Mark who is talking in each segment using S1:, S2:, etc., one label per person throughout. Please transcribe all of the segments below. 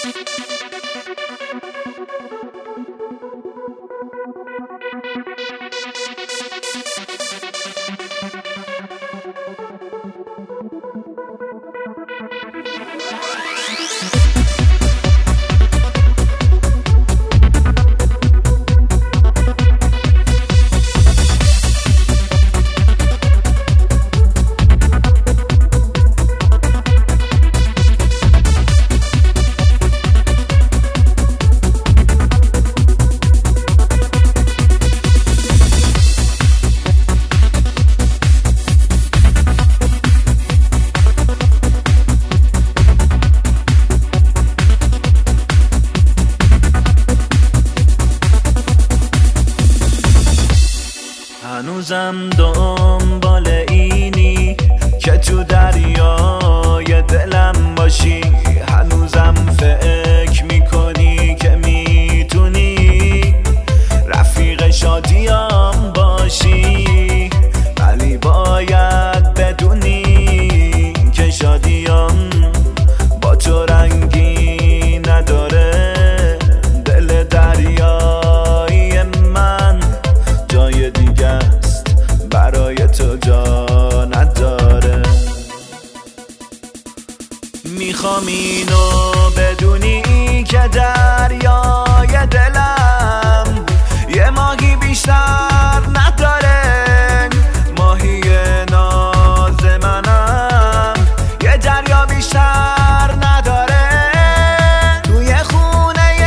S1: هنوزم دنبال اینی که تو دریای دلم باشی، هنوزم فکر میکنی که میتونی رفیق شادیام باشی، ولی باید بدونی که شادیام با تو رنگی نداره. دل دریایی من جای دیگه است، برای تو جا نداره. میخوام اینو بدونی که دریای دلم یه ماهی بیشتر نداره، ماهی ناز منم یه دریا بیشتر نداره. توی خونه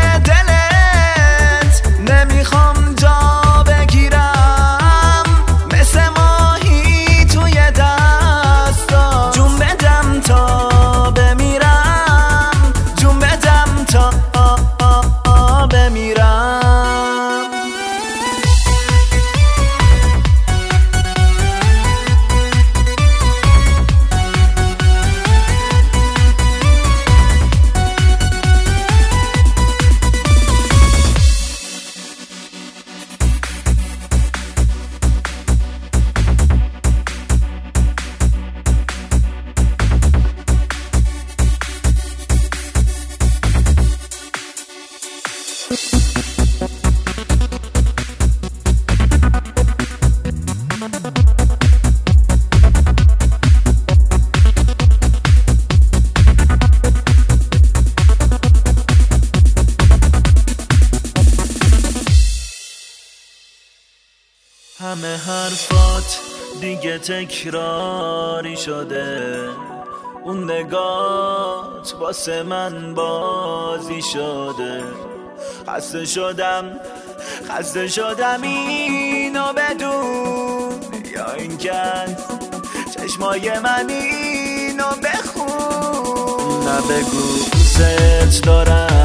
S1: دلت نمیخوام جا بگیرم، مثل ماهی توی دستا جون بدم تا بمیرم، جون بدم تا بمیرم. همه حرفات دیگه تکراری شده، اون نگات واسه من بازی شده. خسته شدم اینو بدون، یا اینکه چشمای من اینو بخون. نبگو دوست دارم